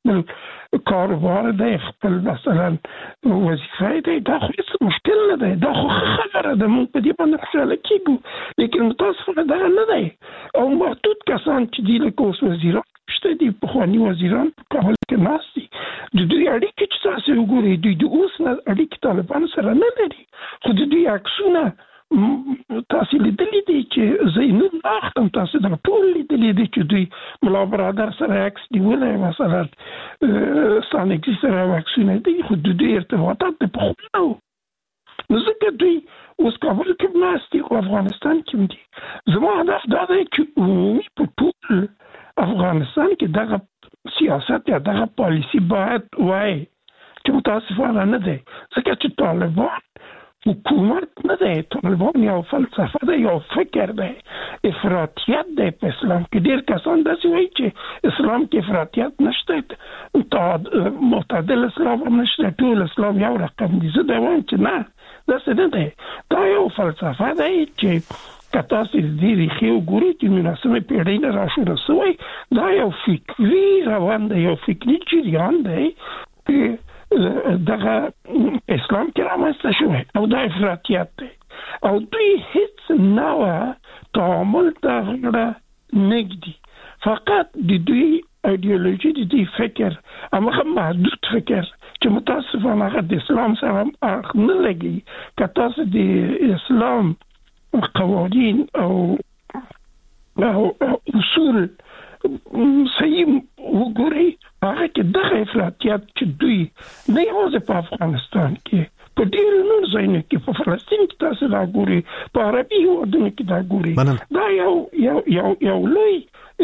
خپل کاروبار دی، خپل مثلا وظیفه دی، دا خو هیڅ مشکل نه دی، دا خو خبره ده، موږ په دې باندې خوشحاله کېږو. لیکن متاسفانه دغه نه دی او محدود کسان چې دي لکه اوس وزیران شته دي، پخواني وزیران په کابل کې ناست دي، د دوی اړیکې چې تاسو وګورئ دوی د اوس نه اړیکې طالبانو سره نه لري، خو د دوی عکسونه تاسو لیدلی دي چې زینو اختم تاسو د ټول لیدلی دي چې دوی ملا برادر سره عکس نیولای، مثلا سانګي سره عکسونه دي، خو د دوی ارتباطات په خپل نو ځکه دوی اوس کابل کې ناست دي او افغانستان کې دي. زما هدف دا دی چې عمومي په ټول افغانستان کې دغه سیاست یا دغه پالیسی باید وای چې متاسفانه نه دی، ځکه چې طالبان حکومت نه دی، طالبان یو فلسفه ده، یو فکر ده، افراطیت ده په اسلام کې. ډېر کسان داسې وایي چې اسلام کې افراطیت نشته، معتدل اسلام هم نشته، ټول اسلام یو رقم دي. زه دا وایم چې نه، داسې نه دی، دا یو فلسفه ده چې که تاسو دې ریښې وګورئ چې 19مې پېړۍ نه راشوره شوی، دا یو فکري روان دی، یو فکري جریان دی چې دغه اسلام کې رامنځته شوی او دا افراطیت دی او دوی هیڅ نوع تعامل ته غاړه نږدي، فقط د دوی ایدئولوژي، د دوی فکر هغه محدود فکر چې متاسفانه هغه د اسلام سره اړخ نه لګي. که تاسو د اسلام قوانین او اصول صحیح وګورئ، هغه کې دغه افراطیت چې دوی نه یوازې په افغانستان کې، په ډېرو نورو ځایونو کې، په فلسطین کې تاسو دا ګورئ، په عربي هېوادونو کې دا ګورئ، دا یو لوی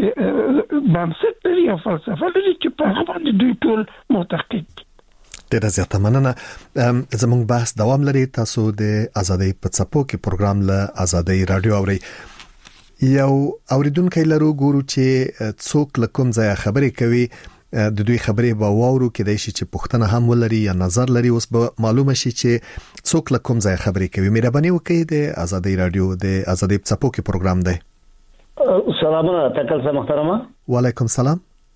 بنسټ لري او فلسفه لري چې په هغه باندې دوی ټول معتقد دي. ډیره زیاته مننه. زموږ بحث دوام لري. تاسو د ازادۍ په څپو کې پروګرام له ازادۍ رادیو اورئ. یو اوریدونکو لرو ګورو چې څوک لکم ځای خبرې کوي، د دوی خبرې به واورو کې د شي چې پښتنه هم ولري یا نظر لري. اوس به معلومه شي چې څوک لکم ځای خبرې کوي. مهرباني وکړئ، د ازادۍ رادیو د ازادۍ په څپو کې پروګرام دی. سلامونه تکل سره محترمه. وعلیکم سلام.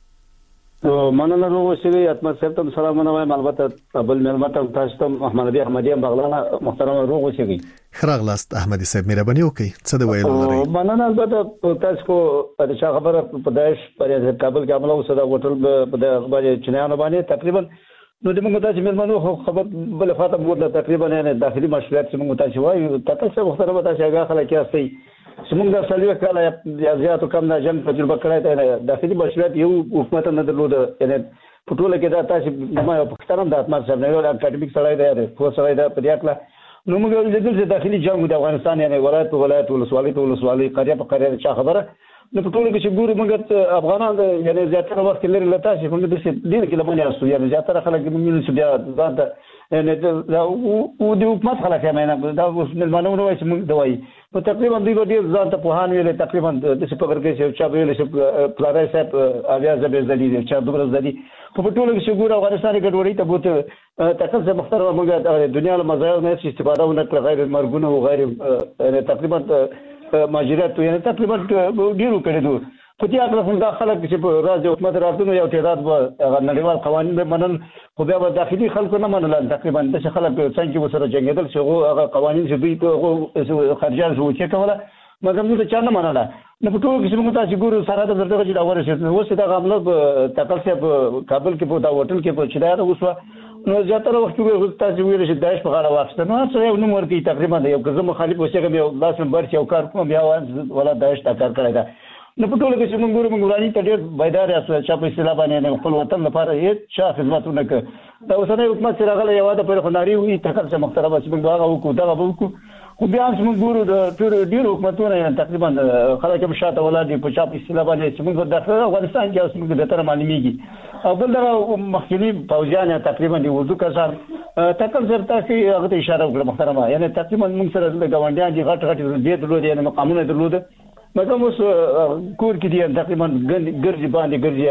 مننه روغوسي اتمه سپتم سلامونه وایم. البته بل ملمت تاسو ته محمد نبی احمدی بغلانه محترمه روغوسي. خراغلاست احمدی صاحب، مهرباني وکړئ، څه د ویلو لري؟ مننه. البته تاسو کو د چا خبره په داعش پر کابل کې عمله وسره هوټل په باندې چنانه باندې تقریبا نو د موږ تاسو ملمنو خبر بل فاطمه موږ تقریبا نه داخلي مشروعات چې موږ تاسو وایو تاسو محترمه تاسو هغه خلک یاستئ سمون د سلیو کله یا زیاتو کم نه جنگ تجربه کړی دی. داخلي مشروعات یو حکومت نه درلود، یعنی په ټوله کې دا تاسو د پاکستان د اتمر صاحب نه یو اکاډمیک سړی دی، خو سړی دی په دې اړه نو موږ لیدل چې داخلي جنگ د افغانستان یعنی ولایت ولسوالۍ قريه په قريه چا خبره نو په ټوله کې چې ګورو موږ افغانان یعنی زیاتره وخت لري لته چې موږ د دې کې لمنې اسو یعنی زیاتره خلک موږ چې بیا ځان ته یعنی دا او د حکومت خلک یې نه دا اوس ملمنو نو چې موږ دوی په تقریبا دوی ډیر ځان ته په هان ویل تقریبا د څه په ورګه چې چا ویل چې پلارای صاحب اویا زبې زدي چې دومره زدي په ټوله کې چې ګورو افغانستان کې ګډوډي ته بوته تاسو محترم موږ د دنیا له مزایاو نه استفاده ونه غیر مرګونه او غیر تقریبا ماجرات یعنی تقریبا ډیرو کړي دي. په دې اړه هم داخله چې په راځي حکومت راځي یو تعداد به نړیوال قوانین به منل، خو بیا به داخلي خلکو نه منل. تقریبا د خلک څنګه وسره جنگیدل چې هغه قوانین چې دوی خارجه شو چې کوله مګر موږ چا نه منله. نو په ټول کې موږ تاسو ګورو سره د درته چې دا ورسېد اوس دا عمله تکل صاحب کابل کې په دا هوټل کې په چدار اوسه نو زیاتره وخت کې تاسو ویل چې داعش په غاړه واخیسته نو څه یو نوم ورکی تقریبا یو ګزم مخالف اوسېږم یو لاس نمبر چې یو کار کوم بیا ولا داعش تا کار کړی دا. نو په ټول کې چې موږ ګورو موږ ورانی ته ډېر بيدار یاست چې په اصطلاح باندې خپل وطن لپاره هیڅ شا خدمتونه کوي. دا اوسنۍ حکومت سره غلې یو د پر خناري وي تکل چې محترمه چې موږ هغه وکړو دا وکړو خو بیا موږ ګورو د ډېر حکومتونه تقریبا خلک هم شاته ولادي په چا په اصطلاح باندې چې موږ د افغانستان کې اوس موږ د تر معلومیږي او بل دا مخکنی پوځیان تقریبا د وضو کسان تکل سره تاسو هغه ته اشاره وکړه محترمه یعنی تقریبا موږ سره د غونډیان دي غټ دې درلود یعنی مقامونه درلود مګر اوس کور کې دي تقریبا ګرځي باندې ګرځي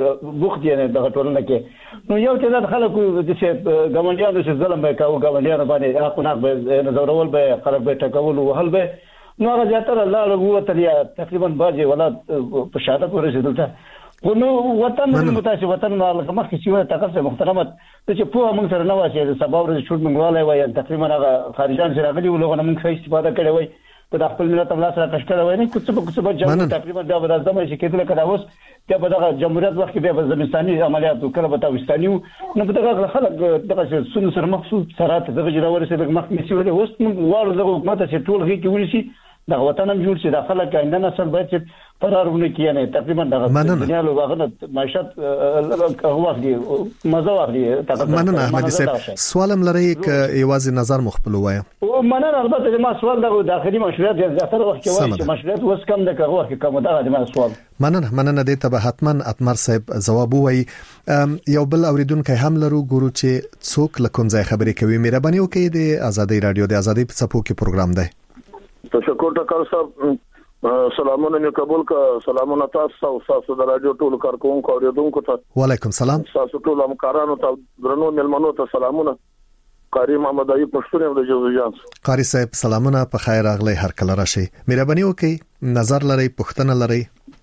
وخت یې د ټولنه کې نو یو چې د خلکو د غونډیانو چې ظلم به کاوه غونډیانو باندې حقونه به نظرول به خلک به ټکول او حل به نو هغه زیاتره الله له قوت لري تقریبا باجه ولا په شهادت ورسېدل ته نو وطن متاسف وطن مالک مخکې چې تاسو محترمت چې په موږ سره نه وایي سبا ورځ شوټ منغواله وایي تقریبا هغه خارجان سره غلي ولغه موږ ښه استفاده کړې وایي په خپل ملت الله سره کشکړه وایي نه کوڅه جمهوریت تقریبا دا به زموږ چې کېدل کړه اوس چې په دغه جمهوریت وخت کې به زمستاني عملیات وکړه به تاوستاني نو په دغه خلک دغه سن سره مخصوص سره دغه جوړ سره مخ مسیوله اوس موږ وایو دغه حکومت چې ټول هي کې ونیسي دا وطن هم جوړ شي دا خلک آینده نسل باید چې فرارونه کیانه تقریبا دغه دنیا له واغنه معیشت هغه دی مزه واخلي مننه احمدي صاحب سوالم لري ک ایوازي نظر مخبل وایم او مننه البته ما سوال دغه داخلي مشروعیت زیاتره وخت کې وایي چې مشروعیت وس کم د کغه وخت کوم دغه ما سوال مننه د ته به حتما اتمر صاحب جواب وایي یو بل اوریدونکو هم لرو ګورو چې څوک لکم ځای خبرې کوي مهرباني وکړئ د ازادي رادیو د ازادي په څپو کې پروګرام دی تشکر ټکر صاحب سلامونه مې قبول کا سلامونه تاسو تاسو د رادیو ټول کارکونکو اوریدونکو ته وعلیکم سلام تاسو ټول همکارانو ته درنو ملمنو ته سلامونه قاری محمد ایوب پښتون د جوزجان قاری صاحب سلامونه په خیر راغلی هر کله راشي مهرباني وکړئ نظر لري پښتنه لري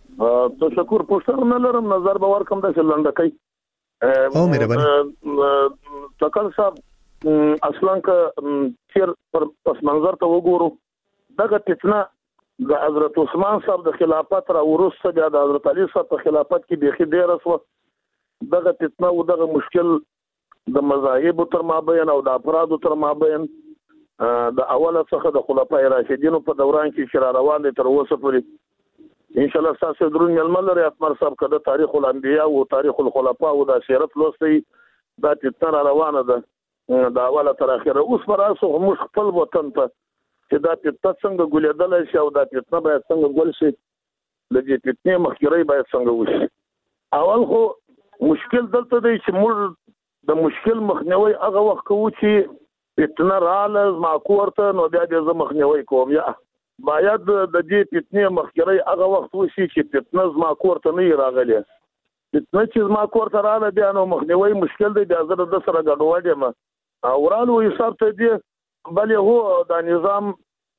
تشکر پښتنه لرم نظر به ورکم د لنډکۍ او مهرباني ټکر صاحب اصلا که چیر پر پس منظر ته وګورو دغه فتنه د حضرت عثمان صاحب د خلافت را ورسته بیا د حضرت علي صاحب په خلافت کې بيخي ډیر اسو دغه فتنه او دغه مشکل د مذاهب تر مابین او د افراد تر مابین د اوله څخه د خلفای راشدینو په دوران کې شرا روان دي تر اوسه پورې ان شاء الله تاسو درون ململ لري اتمر صاحب کده تاریخ الانبیاء او تاریخ الخلفاء او د سیرت لوستي دا فتنه روانه ده د اوله تر اخره اوس براسو موږ خپل وطن ته چې دا فتنه څنګه ګولېدل شي او دا فتنه باید څنګه ګول شي د دې فتنې مخکري باید څنګه وشي اول خو مشکل دلته دی چې موږ د مشکل مخنیوي هغه وخت کوو چې فتنه رااله معقول ورته نو بیا د مخنیوي کوم یا باید د دې فتنې مخکري هغه وخت وشي چې فتنه معقول ورته نه راغلی فتنه چې معقول ورته رااله بیا نو مخنیوي مشکل دی بیا زه د سره ګډوډ یم اورالو حساب ته دی بل هو د نظام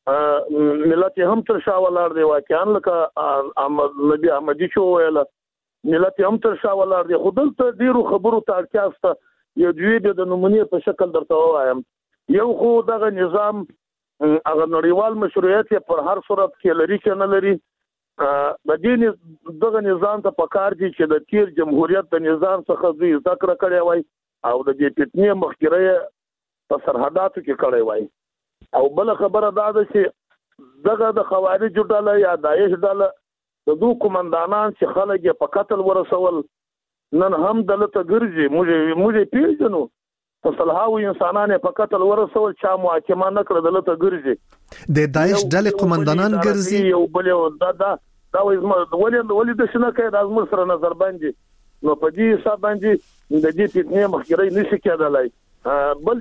ملت هم تر شاولار دی واقعا لکه نبی احمدي شو ویل ملت هم تر شاولار دی خودل ته ډیرو خبرو ته اړتیاسته یو دوی د نمونه په شکل درته وایم یو خو دغه نظام هغه نړیوال مشروعیت پر هر صورت کې لري چې نه لري د دې دغه نظام ته پکار دي چې د تیر جمهوریت د نظام څخه دوی ذکر کړی وای او د دې فتنې مخکره په سرحداتو کې کړی وای او بل خبره دا ده چې دغه د خوارج ډله یا داعش ډله د دوه کمانډانان چې خلک په قتل ورسول نن هم دلته ګرځي موږ پیژنو په صلحاوي انسانانه په قتل ورسول چا محاکمه نه کړ دلته ګرځي د داعش ډله کمانډانان ګرځي یو بل دا ولې د شنه کې د ازمر سره نظر باندې نو په دې حساب باندې د دې فتنې مخکري نشي کېدلای بل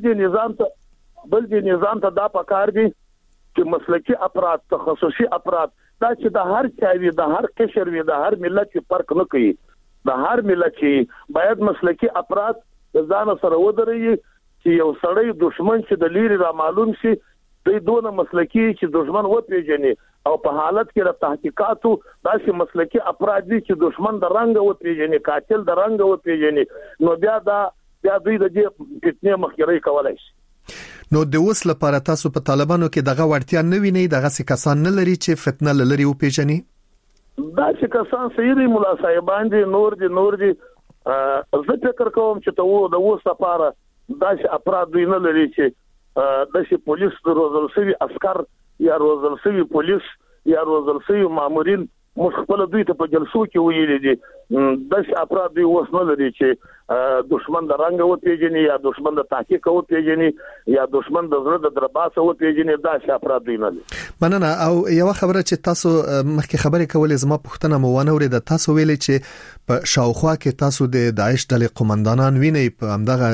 دې نظام ته دا پکار دي چې مسلکي افراد تخصصي افراد دا چې د هر چاوي د هر قشر وي د هر ملت فرق نه کوي د هر ملت باید مسلکي افراد ځان سره ودرېږي چې یو سړی دشمن چې د لیری را معلوم شي دوی دونه مسلکي چې دشمن و پیژني او په حالت کې د تحقیقاتو داسې مسلکي افراد دي چې دشمن د رنګ و پیژني قاتل د رنګ و پیژني نو بیا دوی د دې فتنې مخکري کولای شي نو د اوس لپاره تاسو په طالبانو کې دغه وړتیا نه ویني دغه څه کسان نه لري چې فتنه لري او پیژني دا چې کسان سیری مولا صاحبان دي نور دي زه فکر کوم چې ته د اوس لپاره دا چې افراد دوی نه لري چې د شي پولیس د روزل سوي عسكر یا روزل سوي پولیس یا روزل سوي مامورین مخبل دوی ته په جلسو کې ویلي دي د افراد دوی اوس نه لري چې دشمن د رنګ و پیژني یا دشمن د تحقیق و پیژني یا دشمن د زړه د درباسه و پیژني دا افراد دوی نه لري مننه او یو خبره چې تاسو مخکې خبرې کولې زما پوښتنه مو ونه ورید تاسو ویلي چې په شاوخوا کې تاسو د داعش ډلې قومندانان ویني په همدغه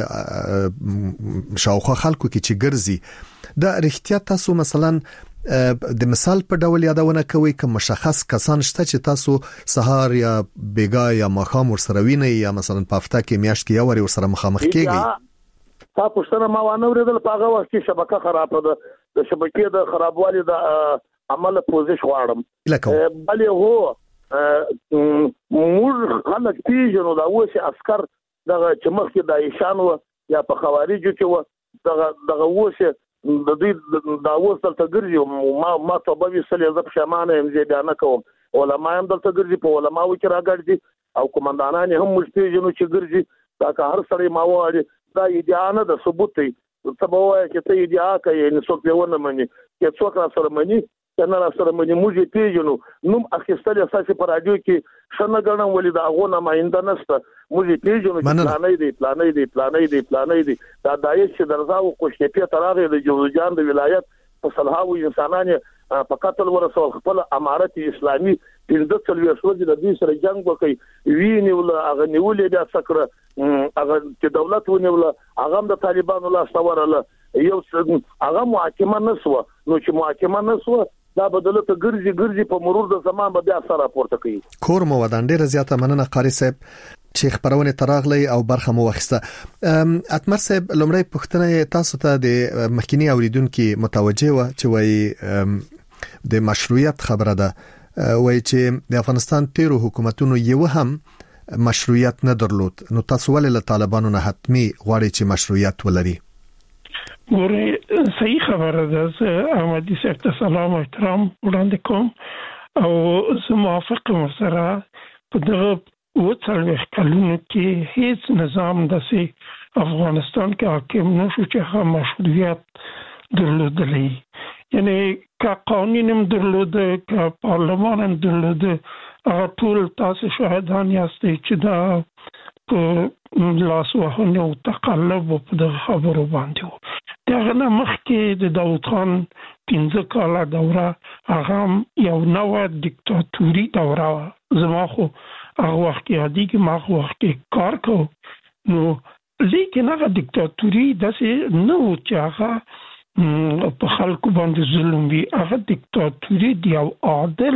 شاوخوا خلکو کې چې ګرځي دا رښتیا تاسو مثلا د مثال په ډول یادونه کوي کوم مشخص کسان شته چې تاسو سهار یا بیګا یا مخام ورسره ویني یا مثلا په هفته کې میاشت کې یو ور سره مخامخ کېږي تاسو پښتنه ما ونه ورېدل په هغه وخت کې شبکه خراب ده د شبکې د خرابوالي د عمل پوزیش غواړم بلې هو موږ خلک پیژنو دا اوس عسكر دغه چې مخکې د ایشان و یا په خوارجو کې و دغه اوس د دې دا اوس دلته ګرځي ما ته به وسلې زب شمانه هم زه بیان کوم علما هم دلته ګرځي په علماو کې راګرځي او کمانډانان هم موږ پیژنو چې ګرځي دا که هر سړی ما وایي دا ادعا نه د ثبوت دی ته به وایي چې ته ادعا کوي نه څوک به ونه مني چې څوک را سره مني کنه را سره مني موږ پیژنو نوم اخیستل اساسي پر راډیو کې شنه ګڼم ولې دا غو نه ماینده نشته موږ پیژنو چې پلانې دي دا دایښ چې درځاو کوشتي ترغه د جوزجان د ولایت په صلحاو انسانانه په قتل ورسول خپل امارت اسلامي د څلوي شوځي د دې سره جنگ وکړي ویني ول هغه نیولې د سکره هغه چې دولت ونیول هغه د طالبانو لا استوره یو هغه محاکمه نسو نو چې محاکمه نسو دا بدلته ګرځي په مرور د زمان به بیا سره راپورته کوي کور مو ودان ډیر زیاته مننه قاری صاحب چې خبرونه تراغلی او برخه مو وخسته اتمر صاحب لومړی پښتنه تاسو ته د مخکینی اوریدونکو متوجه و چې وای د مشروعیت خبره ده وای چې د افغانستان تیرو حکومتونو یو هم مشروعیت نه درلود نو تاسو ولې له طالبانو نه حتمی غواړئ چې مشروعیت ولري ګوره صحیح خبره ده احمدي صاحب ته سلام او احترام وړاندې کوم او زه موافق یم سره په دغه وڅلوېښت کلونو کې هیڅ نظام داسې افغانستان کې حاکم نشو چې هغه مشروعیت درلودلی یعنی که قانون هم درلوده که پارلمان هم درلوده هغه ټول تاسو شاهدان یاستئ چې دا په لاس وهنې او تقلب په دغه خبرو باندې و دغه نه مخکې د داود خان 15 کاله دوره هغه یو نوې دیکتاتوري دوره زما خو هغه وخت یادېږي ما خو وخت کار کو نو لیکن هغه دیکتاتوري داسې نه و چې هغه په خلکو باندې ظلم وي هغه دیکتاتوري دی او عادل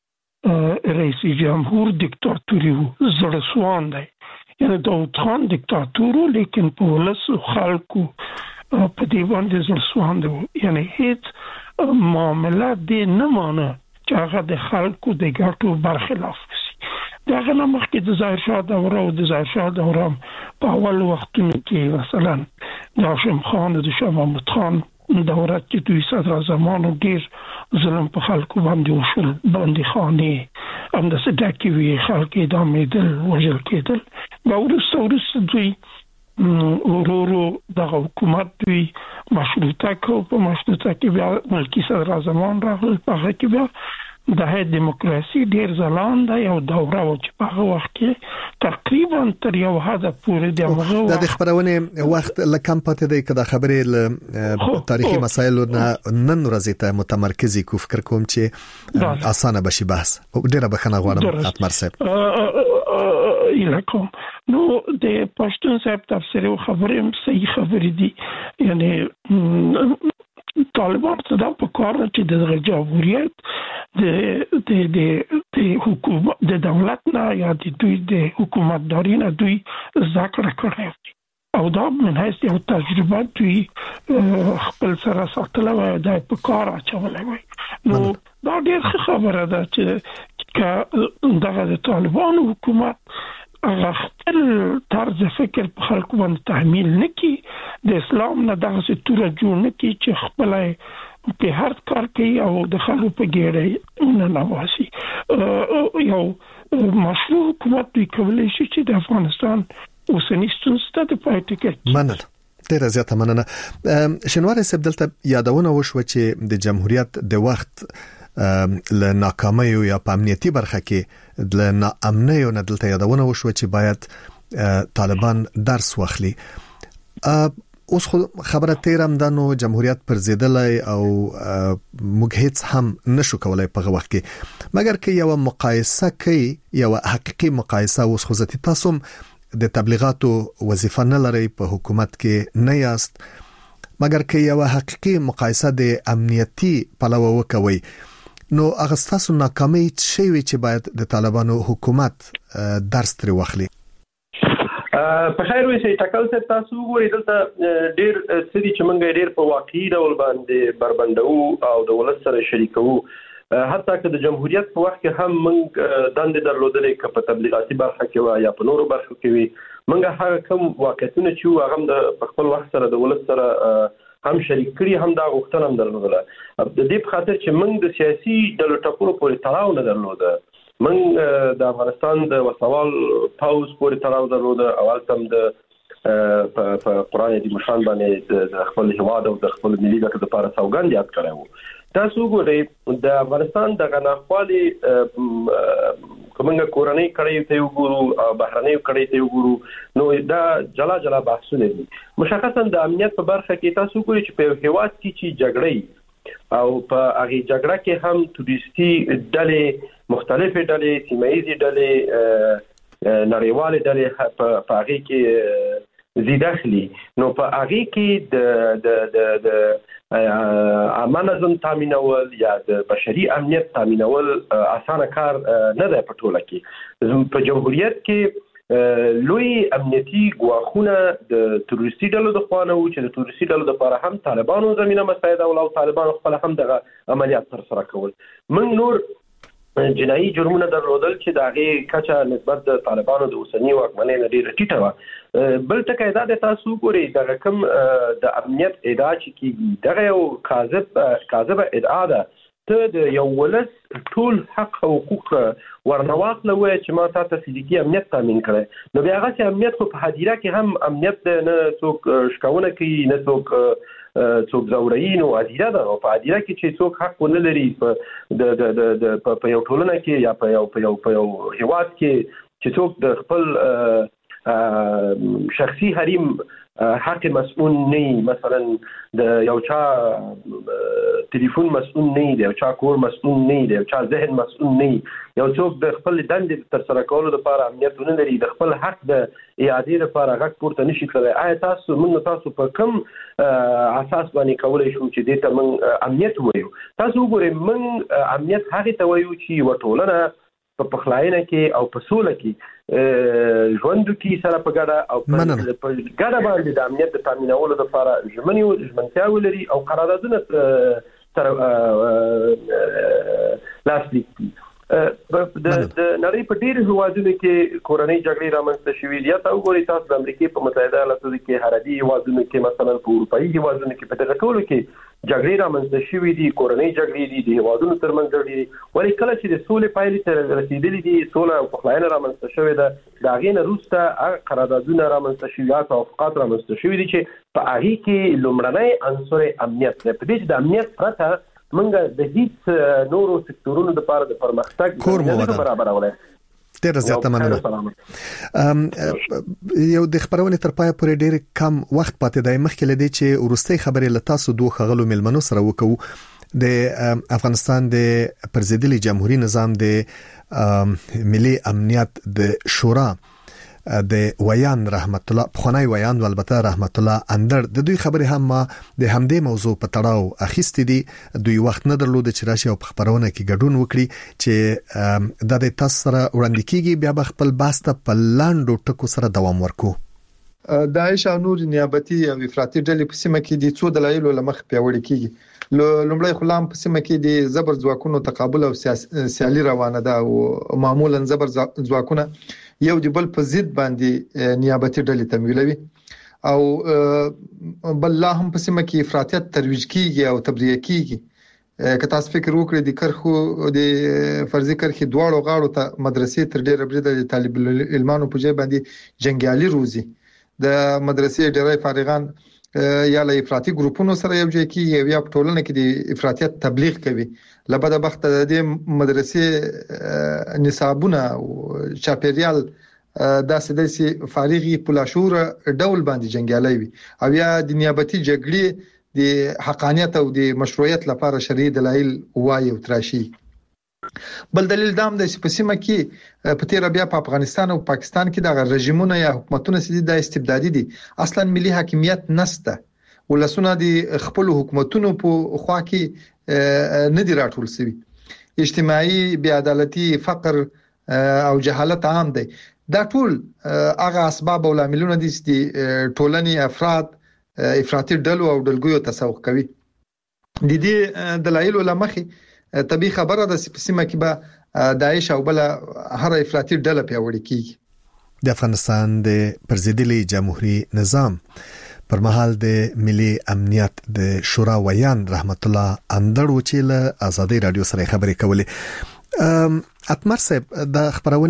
رئیس جمهور دیکتاتوري و زړه سوان دی یعنی داود خان دیکتاتورو لیکن په ولس خلکو په دې باندې زړه سوان دی یعنی هیڅ معامله دې نه مانه چې هغه د خلکو د ګټو برخلاف وي دغه نه مخکې د ظاهر شاه دوره او د ظاهر شاه دوره په اول وختونو کې مثلا د هاشم خان او د شاه محمود خان دوره کې دوی صدر اعظمانو ډیر ظلم په خلکو باندې وشول باندې خاني هم د صدقې وی خلک اعدامېدل وژل کېدل دا ورسته دوی ورورو د حکومت دوی مشروطه کو په مشروطه کې بیا ملکی صدر اعظمان راغل په هغه کې بیا د دیموکراسي ډیر ځلانده یو دوره و چې په هغه وخت کې تقریبا تر یو حد پورې د هغه د خبرونه وخت لکم پاتې دی کدا خبرې له تاریخي مسایلو نن ورځې ته متمرکزي کو فکر کوم چې اسانه بشي بحث ډیره بخنه غواړم اتمر صاحب الکم نو د پښتون صاحب تفسیر او خبرې صحیح خبرې دي یعنی طالبان ته دا په کار چې د جمهوریت د حکومت د دولت نه یا د دوی د حکومتداري نه دوی ذکر کړی او دا من هیڅ یو تجربه دوی خپل سره ساتله وای دا په کار اچولای وای نو دا ډېر خبره ده چې دغه د طالبان حکومت هغه خپل طرز فکر په خلکو باندې تحمیل نکي د اسلام نه دغه ستوره جوړ نکي چې خپل په هر کار کوي او د خلکو په ګیره نه نواسي یو مشروع حکومت دوی کولای شي چې د افغانستان اوسنی ستونزې ته پاتې کړي مننه ډیره زیاته مننه شنوار صاحب دلته یادونه وشو چې د جمهوریت د وخت ل ناکامۍ یا په امنیتي برخه کې د ناامنۍ نه دلته یادونه وشو چې باید طالبان درس واخلي اوس خبره تیرم د نو جمهوریت پر زیدلای او موږ هیڅ هم نشو کولای په وخت کې مګر کې یو مقایسه کوي یو حقيقي مقایسه اوس خو ذاتي تاسو د تبلیغاتو وظیفه نه لري په حکومت کې نه یاست مګر کې یو حقيقي مقایسه د امنیتي پلوه وکوي نو هغه ستاسو ناکامي شي چې باید د طالبانو حکومت درس تر واخلي په خیر وي چې ټاکل څه تاسو وګورئ دلته ډیر سړي چې مونږ ډیر په واقعي ډول باندې بربندو او د ولس سره شریکو حتی که د جمهوریت په وخت کې هم موږ دندې درلودلې که په تبلیغاتي برخه کې وای یا په نورو برخو کې وي موږ هغه کوم واقعیتونه چې هغه د خپل وخت سره د ولس سره هم شریک کړي هم دا غوښتنه هم درلوده د دې په خاطر چې موږ د سیاسي ډلو ټکرو پورې تړاو نه درلوده موږ د افغانستان د وسوال پاوز پورې تړاو درلوده اول تم د په قرآن دې مشان باندې د خپل هواد او د خپل ملي ګټو لپاره سوګند یاد کړو تاسو ګورئ د افغانستان د غناخوالي کومه کورنۍ کړي ته وګورو بهرنۍ کړي ته وګورو نو دا جلا بحثونه دي مشخصا د امنیت په برخه کې تاسو ګورئ چې په هواد کې چې جګړې او په هغه جګړه کې هم توریستي ډلې مختلفې ډلې سیمایي ډلې نړیوالې ډلې په هغه کې زیداخلي نو په هغه کې د امن نظم تامینول یا د بشري امنیت تامینول اسانه کار نه دی په ټوله کې په جمهوریت کې لوی امنیتي ګواښونه د تروریستي ډلو د خوانه و چې د تروریستي ډلو لپاره هم طالبانو زمينه مساعده او طالبانو خپل هم دغه عملیات تر سره کول من نور جنایي جرمونه درلودل چې د هغه کچا نسبت د طالبانو د اوسنی واکمنۍ نه ډیره ټیټه و بل ټکی دا د تاسو ګوري د کوم د امنیت ادعا چې کیږي دغه یو کاذبه ادعا ده ته د یو ولس ټول حق او حقوق ورنواخله وای چې ما تاسو فزیکی امنیت تامین کړي نو بیا هغه چې امنیت په هدیره کې هم امنیت نه څوک شکاونه کوي نه څوک زورین او هدیره ده او په هدیره کې چې څوک حق ونه لري په یو ټولنه کې یا په یو هیواد کې چې څوک د خپل شخصي حریم حق مسؤول نه مثلا د یو چا ټلیفون مسؤول نه دی یو چا کور مسؤول نه دی یو چا ذهن مسؤول نه یو څوک د خپل دندې تر سره کولو لپاره امنیت نه لري د خپل حق د اعاده لپاره غږ پورته نشي کولای آیا تاسو په کوم اساس باندې کولای شو چې دې ته موږ امنیت وایو تاسو وګورئ موږ امنیت هغه ته وایو چې وټولنه په پخلاینه کې او په سوله کې ژوند کې سره په ګډه او په ګډه باندې د امنیت د تامینولو لپاره ژمنتیا ولري او قراردادونه سره لاسلیک د نړۍ په ډېر هیوادونو کې کورنۍ جګړې رامنځته شوې دي تاسو ګورئ تاسو د امریکا په متحده ایالاتو کې هرادي هیوادونو کې مثلا په اروپایي هیوادونو کې په دغه ټولو کې جګړې رامنځته شوې دي کورنۍ جګړې دي د هیوادونو ترمنځ جګړې ولې کله چې د سولې پایلې ته رسیدلې دي سوله او پخلاینه رامنځته شوې ده د هغې نه وروسته قراردادونه رامنځته شوي یا توافقات رامنځته شوي دي چې په هغې کې لومړنی عنصر امنیت دی په دې چې د امنیت پرته منګه د هیڅ نورو سکتورونو لپاره د پرمختګ نه برابرولای ډیر زیاته مننه یو د خبرونه تر پای پورې ډیر کم وخت پاتې دی مخکې لدی چې ورستۍ خبرې لتاسو دوه خغلو ملمنو سره وکړو د افغانستان د پرزیدلي جمهوریت نظام د ملي امنیت د شورا د ویان رحمت الله بخونای ویان البته رحمت الله اندر د دوی خبره هم ما د همدې موضوع په تړاو اخیستې دي دوی وخت نه درلود چې راشي او په خبرونه کې ګډون وکړي چې د تاسو سره وړاندې کیږي بیا خپل باسته په لاندو ټکو سره دوام ورکو داعش او نور نیابتي او افراطي ډلې په سیمه کې د څو دلایلو لمخ پیوړی کیږي لومړی خلام په سیمه کې د زبر ځواکونو تقابل او سیالي روانه ده او معمولا زبر ځواکونه یو د بل په ضد باندې نیابتي ډلې تمویلوي او بل لا هم په سیمه کې افراطیت ترویج کیږي او تبلیغ کیږي که تاسو فکر وکړئ د کرخو د فرضي کرخي دواړو غاړو ته مدرسې تر ډیره بریده د طالب العلمانو په ځای باندې جنگیالي روزي د مدرسې ډیری فارغان یا له افراطي ګروپونو سره یو ځای کې یا په ټولنه کې د افراطیت تبلیغ کوي لبد بخت د دې مدرسې نصابونه او چاپیریال داسې داسې فارغي پلاشور ډول باندې جنگیالي وي او یا د نیابتي جګړې د حقانیت او د مشروعیت لپاره شرعي دلایل وایي او تراشي بل دلیل دام د سپسیمه کې په تیر بیا په افغانستان او پاکستان کې د رژیمونو یا حکومتونو سدي د استبدادي دي اصلا ملي حاکمیت نسته ولسونه د خپل حکومتونو په خوا کې نه دي راټول شوی اجتماعي بې عدالتي فقر او جهالت عام دي دا ټول هغه اسباب او عاملونه دي چې ټولنې افراد افراطي ډلو او ډلګیو تسوق کوي د دې دلایل لمخې طبي خبره د سیمه کې به داعش او بل هر افراطي ډله پیاوړي کیږي. د افغانستان د پرزیدلي جمهوریت نظام پر مهال د ملي امنیت د شورا ویان رحمت الله اندړو چې له آزادۍ رادیو سره خبرې کولې. اتمر صاحب د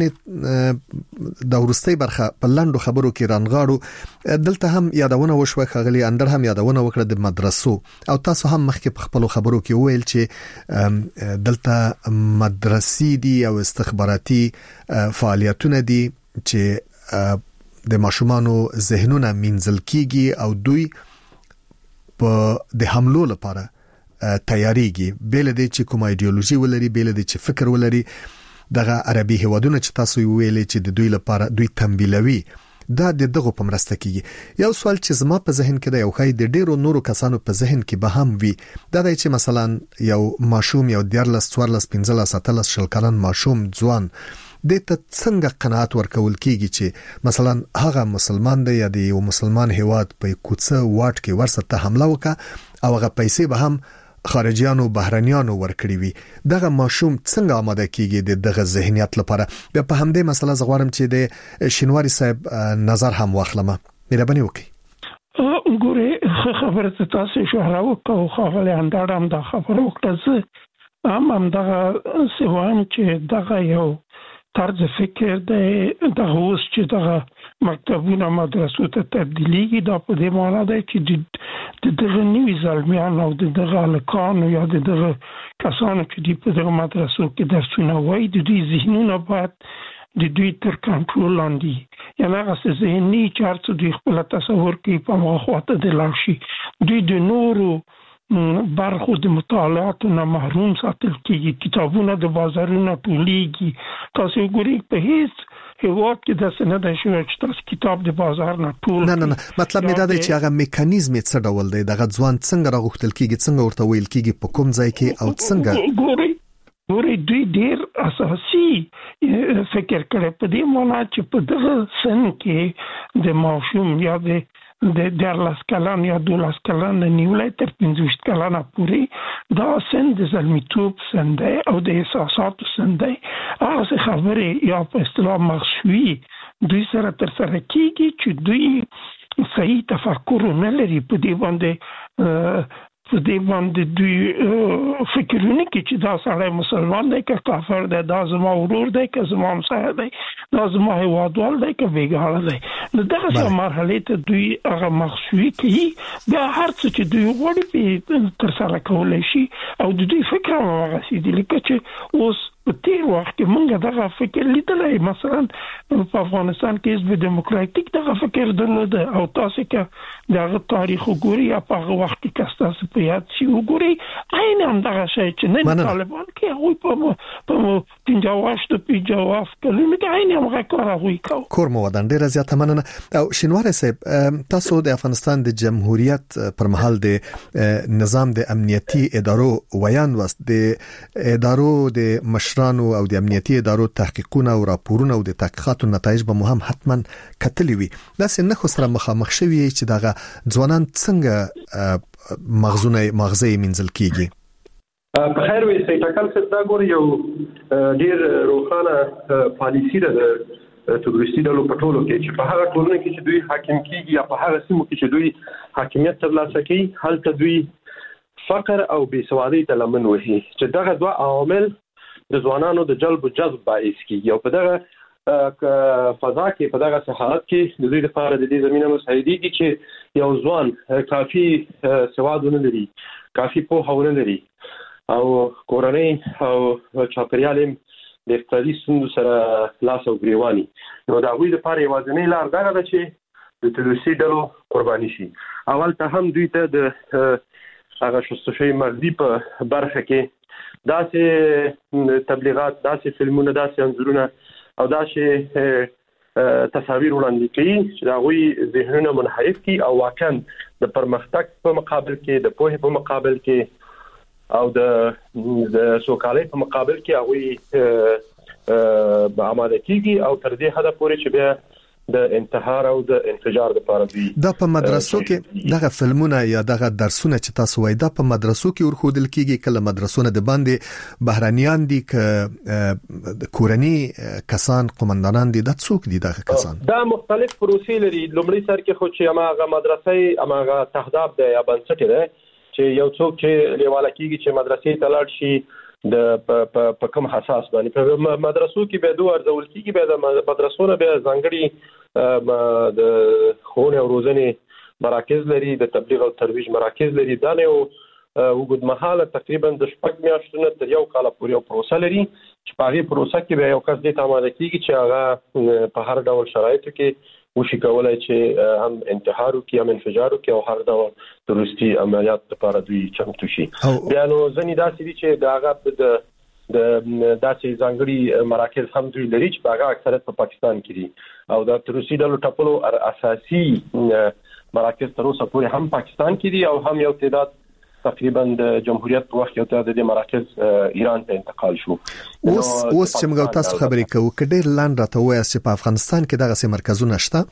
خبرونه د ورستۍ برخه په لاندو خبرو کې رانغاړو، دلته هم یادونه وشوه خغلی اندړ هم یادونه وکړه د مدرسو، او تاسو هم مخکې په خپل خبرو کې ویل چې دلته مدرسې دي او استخباراتي فعالیتونه دي چې د ماشومانو ذهنونه منځل کیږي او دوی په د حملو لپاره تیاریږي، بیل دي چې کوم ایدئولوژي ولري، بیل دي چې فکر ولري. دغه عربي هوادونه چې تاسو ویلې چې د دوی لپاره دوی تنبیلوي، دا دغه په مرسته کیږي. یو سوال چې زما په ذهن کې دی او خای د ډیرو نورو کسانو په ذهن کې به هم وي، دا دی چې مثلا یو ماشوم یو 14 14 15 17 شل کلن ماشوم ځوان د ته څنګه قناعت ورکول کیږي چې مثلا هغه مسلمان دی یا د یو مسلمان هیواد په کوڅه واټ کې ورسته حمله وکړه او هغه پیسې به هم خارجيانو بهرنيانو ورکړي وي. دغه ماشوم څنګه آماده کیږي دغه ذهنیت لپاره؟ بیا په همدې مسله زغوارم چې د شینواری صاحب نظر هم واخلم. مهرباني وکړئ. ګوره خبره تاسو شهره وکاو خو له اندار هم دا خبره وکړه هم دغه سوام چې دغه یو طرز فکر د هوس چې دغه مکتبونه مدرسو ته تبدیلیږي، دا په دې معنی ده چې دغه نوي زلمیان او دغه الکانو یا دغه کسانو چې په دغه مدرسو کې درسونه وایي د دوی ذهنونه باید د دوی تر کنټرول لاندې، یعنی هغه ذهني چارڅ دوی خپل تصور کوي په مخاطه د لاشي دوی د نورو برخو د مطالعاتو نه محروم ساتل کیږي، کتابونه د بازارونو ټولېږي. تاسو ګورئ په هیڅ هیواد کې د سند شوی چې تاسو کتاب د بازار نه ټول نه مطلب مې دا دی چې هغه میکانیزم څه ډول دی، دغه ځوان څنګه راغوښتل کیږي، څنګه ورته ویل کیږي، په کوم ځای کې او څنګه ګورئ دوی ډیر اساسي فکر کړي په دې معنی چې په دغه سن کې د ماشوم یا د 14 کلن یا 12 کلن نیولای تر 15 کلن پورې دا سن د زلمیتوب سن دی او د احساساتو سن دی. هغه خبرې یا په اصطلاح مخشوي دوی سره تر سره کیږي چې دوی صحیح تفکر نه لري په دې باندې دوی فکرونه کوي چې دا سړی مسلمان دی که کافر دی، دا زما ورور دی که زما همسایه دی، دا زما هیوادوال دی که بیګانه دی. نو دغه مرحله ته دوی هغه مخشوي کوي، بیا هر څه چې دوی غواړي تر سره کولای شي او د دوی فکر هم هغسې دي لکه چې اوس په تیر وخت کې موږ دغه فکر لیدلی، مثلا په افغانستان کې حزب دیموکراتیک دغه فکر درلوده او تاسو که دغه تاریخ وګورئ یا په هغه وخت کې تاسو په یاد شي وګورئ عین همدغه شی چې نن طالبان کې هغوی په 58 کلونو کې عین همغه کار هغوی کوي. کور مو ودان ډېره زیاته مننه. او شینواری صاحب تاسو د افغانستان د جمهوریت پر مهال د نظام د امنیتي ادارو ویان وست، د ادارو د مشرانو او د امنیتي ادارو تحقیقونه او راپورونه او د تحقیقاتو نتایج به مهم حتما کتلی وي. دا څنګه خو سره مخامخ شوی چې دغه ځوانان څنګه مغزي منځل کیږي؟ په خیر وي سي ټاکل څه دا ګور یو ډیر روخانه پالیسی ده تورستي ډلو په ټولو کې چې په هغه ټولنه کې چې دوی حاکم کیږي یا په هغه سیمو کې چې دوی حاکمیت ترلاسه کوي هلته دوی فقر او بېسوادۍ ته لمن وهي، چې دغه دوه عوامل د ځوانانو د جلب او جذب باعث کیږي او په دغه فضا کې په دغه ساحات کې د دوی لپاره د دې زمينه مساعدېږي چې یو ځوان کافي سواد نه لري، کافي پوهه نه لري او کورنۍ او چاپریال د اقتصادي ستونزو سره لاس او ګریواني، نو د هغوی لپاره یوازینۍ لار دغه ده چې د تروریستي ډلو قرباني شي. اول ته هم دوی ته د هغه شستشوي مغزي په برخه کې داسې تبلیغات، داسې فلمونه، داسې انځورونه او داسې تصاویر وړاندې کوي چې د هغوی ذهنونه منحرف کړي او واقعا د پرمختګ په مقابل کې، د پوهې په مقابل کې او د سوکالۍ په مقابل کې هغوی به آماده کیږي او تر دې حده پورې چې بیا د انتحار او د انفجار لپاره دی. دا په مدرسو کې دغه فلمونه یا دغه درسونه چې تاسو وایي دا په مدرسو کې ورخودل کیږي، کله مدرسونه د باندې بهرانيان دي ک کورنی کسان قومندانان دي، د څوک دي دغه کسان؟ دا مختلف پروسې لري. لومړی سر کې خو چې هغه مدرسې هغه تهداب دی یا بنسټ دی چې یو څوک چې لیواله کیږي چې مدرسې ته لاړ شي د په کوم حساس باندې په مدرسو کې به دوه ارزول کیږي، به د مدرسو نه به ځانګړي د ښوونې او روزنې مراکز لري، د تبلیغ او ترویج مراکز لري. دا نه وګد مهاله تقریبا د شپږ میاشتو نه تر یو کال پورې یو پروسه لري چې په هغه پروسه کې به یو کس د تماده کیږي چې هغه په هر ډول شرایطو کې وشي کولای چې هم انتحار وکړي، هم انفجار وکړي او هر ډول تروریستي عملیات لپاره دوی چمتو شي. بیا نو ځنې داسې دي چې د هغه د داسې ځانګړي مراکز هم دوی لري چې په هغه اکثریت په پاکستان کې دي او د تروریستي ډلو ټاپلو اساسي مراکز تر اوسه پورې هم پاکستان کې دي او هم یو تعداد تقریبا د جمهوریت په وخت یو تعداد د مراکز ایران ته انتقال شو. اوس چې موږ تاسو خبرې کوو کډیر لاند راته وایي چې په افغانستان کې دغه سي مرکزونه شته؟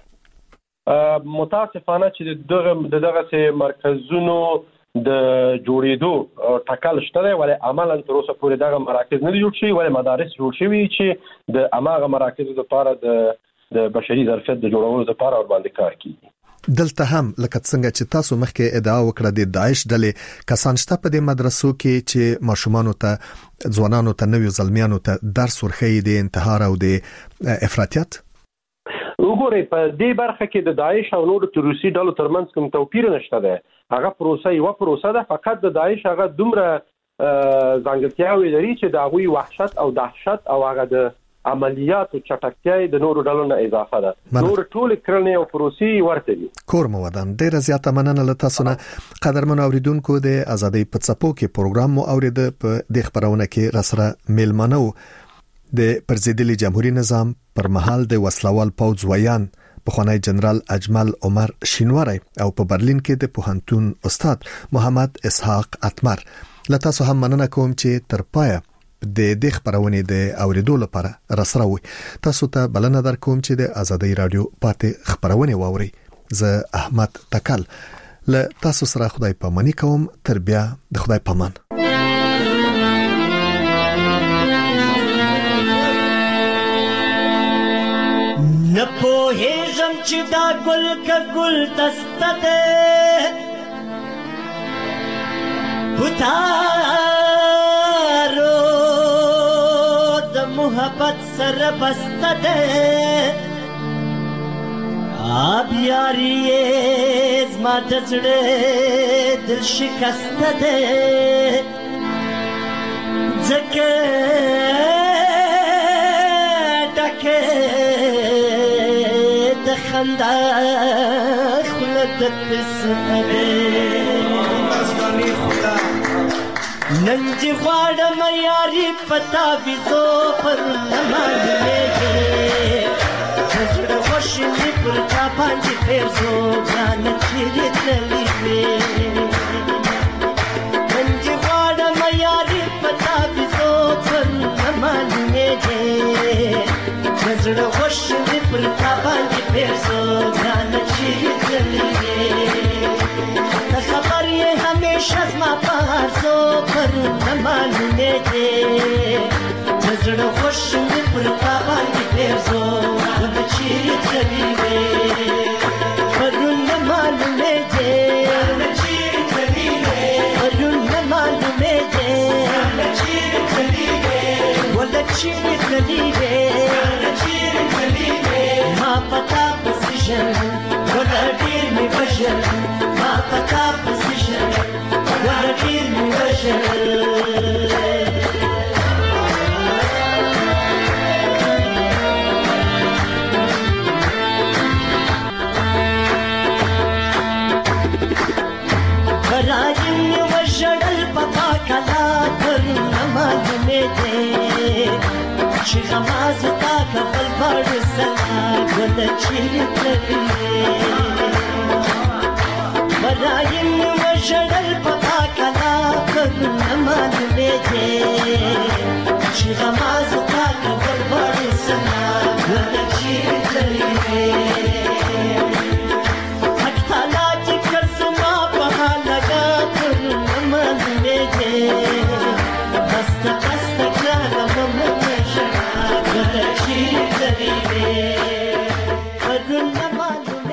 متاسفانه چې دغه مرکزونو د جوړېدو ټاکل شته ولی عملاً تر اوسه پورې دغه مراکز نه جوړ شي، ولی مدارس جوړ شوي چې د هغه مراکز لپاره د بشري ظرفیت د جوړولو لپاره ور باندې کار کوي. دلته هم لکه څنګه چې تاسو مخکې ادعا وکړه د داعش ډلې کسان شته په دې مدرسو کې چې ماشومانو ته ځوانانو ته نویو زلمیانو ته درس ورخي د انتحار او د افراطیت؟ وګورئ په دې برخه کې د داعش او نورو تروریستي ډلو ترمنځ کوم توپیر نشته ده. هغه پروسه یو پروسه ده، فقط د داعش هغه دومره ځانګړتیاوې لري چې د هغوی وحشت او دهشت او هغه د عملیات او چټکتیا د نورو ډلو نه اضافه ده. نور ټول کړنې او پروسې ورته دي. کور مو ودان ډیره زیاته مننه له تاسو نه. قدرمن اوریدونکو د ازادۍ په څپو کې پروګرام مو اورید په د خبرونه کې راسره میلمنو د پرزیدلی جمهوریت نظام پر مهال د وسلوال پوځ ویان پخوانی جنرال اجمل عمر شینواری او په برلین کې د پوهنتون استاد محمد اسحاق اتمر. له تاسو هم مننه کوم چې تر پایه د خبرونه د اوریدو لپاره راسره وي. تاسو ته بلنه در کوم چې د ازادۍ رادیو پاتې خبرونه واوري. زه احمد تکل له تاسو سره خدای پامانی کوم. تر بیا د خدای پامان. نپو هیزم چې دا ګل کا ګل دسته ده محبت سر بسته ده آب یاری زما د زړه دل شکسته ده ځکه ډکه د خندا خوله د تسمه نن چې غواړم یاري پتا ویزو پر لمانځلې زړه وشي پر تا باندې پېرزو ځان چیرې تللی وې نن چې غواړم یاري پتا ویزو پر لمانځلې زړه وشي پر تا باندې پېرزو ځان چیرې تللی وې خبر یې همیشه زما په هرڅو پر نه معلومېږي زړه خوش مې پر تا باندې پېرزو ته چیرې تللی وې پرون نه معلومېږي چیرې تللی وې پرون نه معلومېږي چیرې تللی وې ولا چیرې تللی وې چیرې تللی وې ما پتا پسې ژړل ولا ډېر مې وژړل ما پتا پسې ژړل ولا ډېر مې وژړل برایم مې وژړل په پاکلا پر نه معلومېدې چې غماز تا کفل باړ سلا ګل چیرې تللی